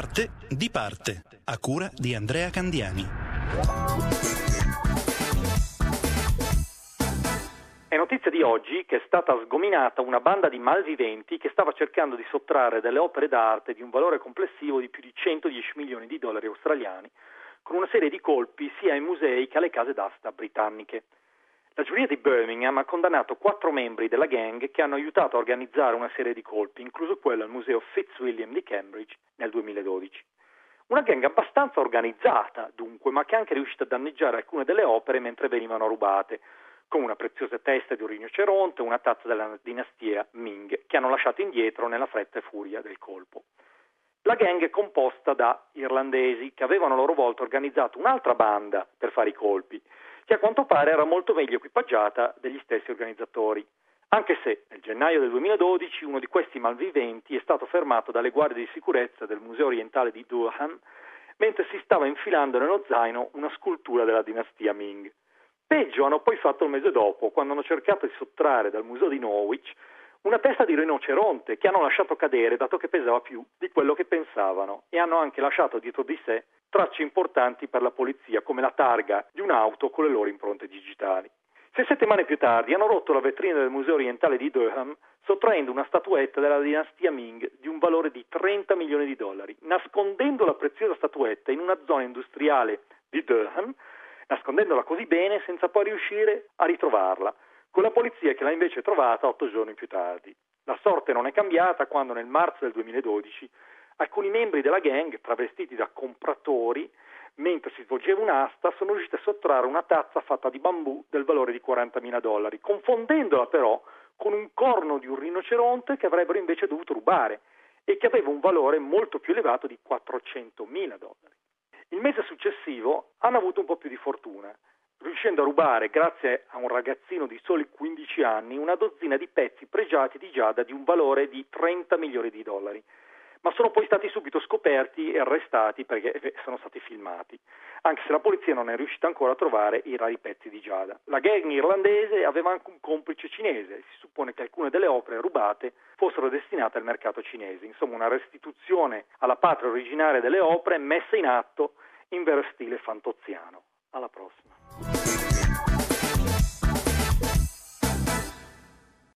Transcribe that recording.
Arte di parte, a cura di Andrea Candiani. È notizia di oggi che è stata sgominata una banda di malviventi che stava cercando di sottrarre delle opere d'arte di un valore complessivo di più di 110 milioni di dollari australiani, con una serie di colpi sia ai musei che alle case d'asta britanniche. La giuria di Birmingham ha condannato 4 membri della gang che hanno aiutato a organizzare una serie di colpi, incluso quello al museo Fitzwilliam di Cambridge nel 2012. Una gang abbastanza organizzata, dunque, ma che è anche riuscita a danneggiare alcune delle opere mentre venivano rubate, come una preziosa testa di un rinoceronte e una tazza della dinastia Ming, che hanno lasciato indietro nella fretta e furia del colpo. La gang è composta da irlandesi che avevano a loro volta organizzato un'altra banda per fare i colpi, che a quanto pare era molto meglio equipaggiata degli stessi organizzatori, anche se nel gennaio del 2012 uno di questi malviventi è stato fermato dalle guardie di sicurezza del Museo Orientale di Durham mentre si stava infilando nello zaino una scultura della dinastia Ming. Peggio hanno poi fatto il mese dopo, quando hanno cercato di sottrarre dal Museo di Norwich una testa di rinoceronte che hanno lasciato cadere dato che pesava più di quello che pensavano, e hanno anche lasciato dietro di sé tracce importanti per la polizia come la targa di un'auto con le loro impronte digitali. 6 settimane più tardi hanno rotto la vetrina del Museo Orientale di Durham sottraendo una statuetta della dinastia Ming di un valore di 30 milioni di dollari, nascondendo la preziosa statuetta in una zona industriale di Durham, nascondendola così bene senza poi riuscire a ritrovarla, con la polizia che l'ha invece trovata 8 giorni più tardi. La sorte non è cambiata quando nel marzo del 2012 alcuni membri della gang, travestiti da compratori, mentre si svolgeva un'asta, sono riusciti a sottrarre una tazza fatta di bambù del valore di 40.000 dollari, confondendola però con un corno di un rinoceronte che avrebbero invece dovuto rubare e che aveva un valore molto più elevato di 400.000 dollari. Il mese successivo hanno avuto un po' più di fortuna, riuscendo a rubare, grazie a un ragazzino di soli 15 anni, una dozzina di pezzi pregiati di giada di un valore di 30 milioni di dollari. Ma sono poi stati subito scoperti e arrestati perché sono stati filmati, anche se la polizia non è riuscita ancora a trovare i rari pezzi di giada. La gang irlandese aveva anche un complice cinese, si suppone che alcune delle opere rubate fossero destinate al mercato cinese, insomma una restituzione alla patria originaria delle opere messa in atto in vero stile fantoziano. Alla prossima.